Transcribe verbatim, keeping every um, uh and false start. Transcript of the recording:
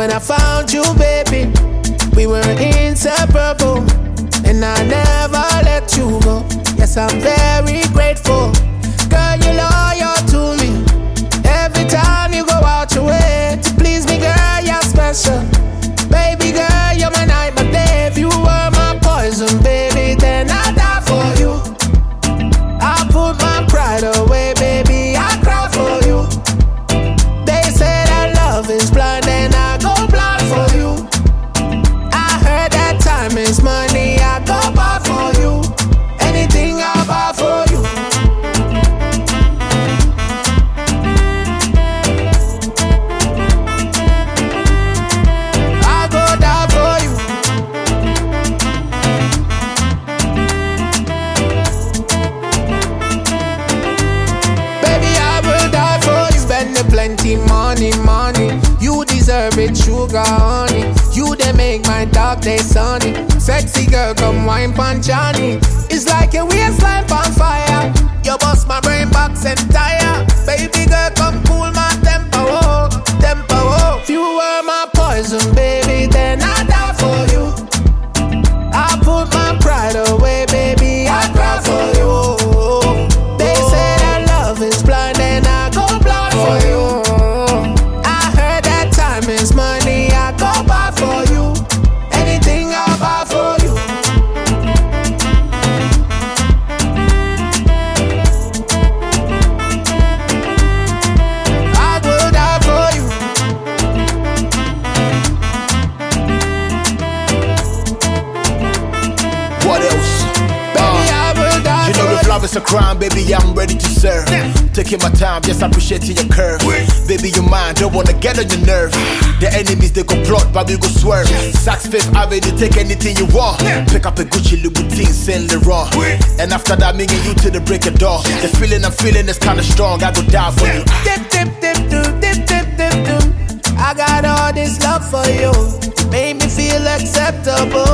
moment I found you, baby, we were inseparable, and I never let you go. Yes, I'm very grateful. Girl, you're loyal to me. Every time you go out your way to please me, girl, you're special. Baby girl, you're my night, my day. If you were my poison, baby, then I'd die for you. I put my pride away, baby, I cry for you. They say that love is blind, and I go blind for you. I heard that time is money, I go buy for you. Anything I buy for you. I go die for you. Baby, I will die for you. Spend the plenty money, money. You deserve it, sugar, honey. You they make my dark day sunny. Sexy girl, come wine pan Johnny. It's like your waistline on fire. You bust my brain box and tire. Baby girl, come cool my tempo, oh, tempo, oh. If you were my poison, baby, then I'd die for you. I put my pride away, baby, I cry for you. They say that love is blind, and I go blind for you. I heard that time is money, I go buy for you. Anything I buy for you. I will die for you. What else? Baby, I will die You for know if you. love is a crime, baby, I'm ready to serve. Taking my time, yes, appreciating your curve. Baby, you mind, don't wanna get on your nerve. The enemies, they go plot, but we go swerve. Saks Fifth Avenue, take anything you want. Pick up a Gucci, Louboutin, Saint Laurent. And after that, me and you to the break of dawn. The feeling I'm feeling is kinda strong, I go die for you. Dip, dip, dip, dip, dip, dip, dip, dip. I got all this love for you. You made me feel acceptable.